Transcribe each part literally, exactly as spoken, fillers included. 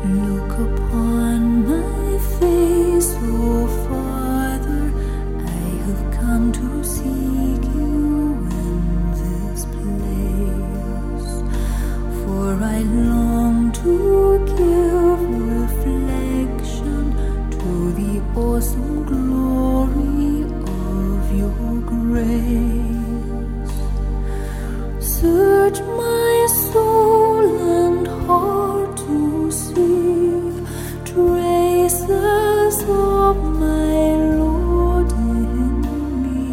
Look upon my face, O Father, I have come to seek you in this place, for I long to give reflection to the awesome glory of your grace. Search my soul and heart to see traces of my Lord in me.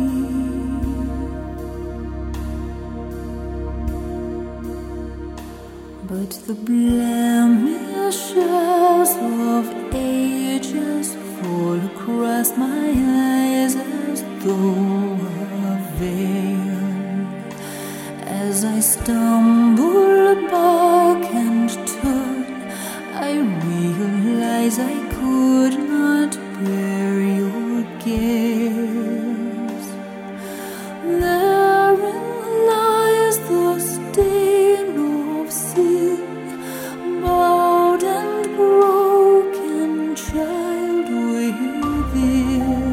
But the blemishes of ages fall across my eyes as though a veil. As I stumble back and turn, I realize I could not bear your gaze. Therein lies the stain of sin, bowed and broken child within.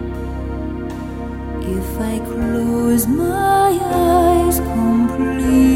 If I close my eyes completely,